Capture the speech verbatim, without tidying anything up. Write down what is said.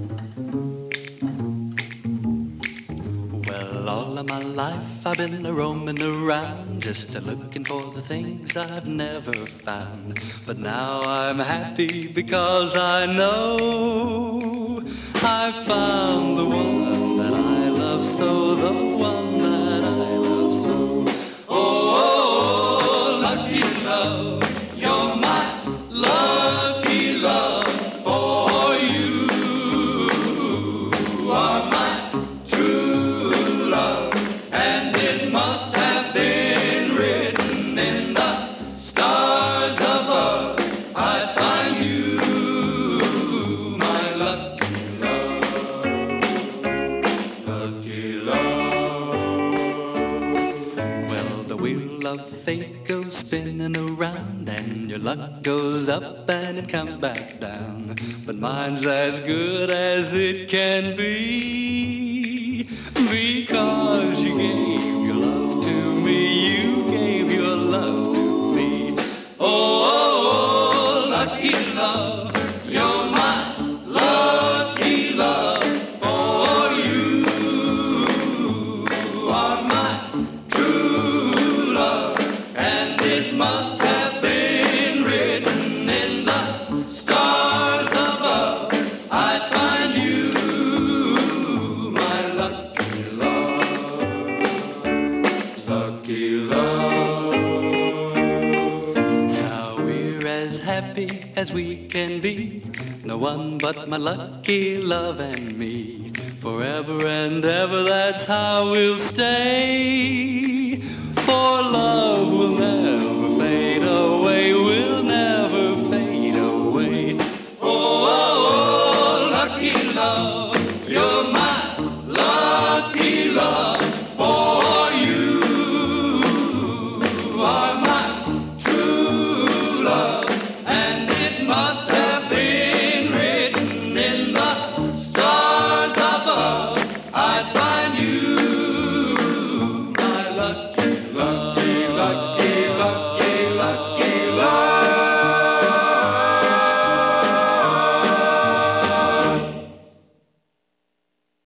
Well, all of my life I've been a roaming around, just a looking for the things I've never found. But now I'm happy because I know I found the one that I love so, the one that I love so. Oh, oh, oh, lucky love, you're my lucky love, for you are my true love, and it must have been written in the stars above. I'd find you, my lucky love, lucky love. Well, the wheel of fate goes spinning around, and your luck goes up and it comes back down. But mine's as good as it can be, because you gave your love to me, you gave your love to me. Oh, oh, oh, lucky love, you're my lucky love, for you are my true love, and it must have been written in the stars above. I'd find you, my lucky love, lucky love. Now we're as happy as we can be, no one but my lucky love and me. Forever and ever, that's how we'll stay, for love will never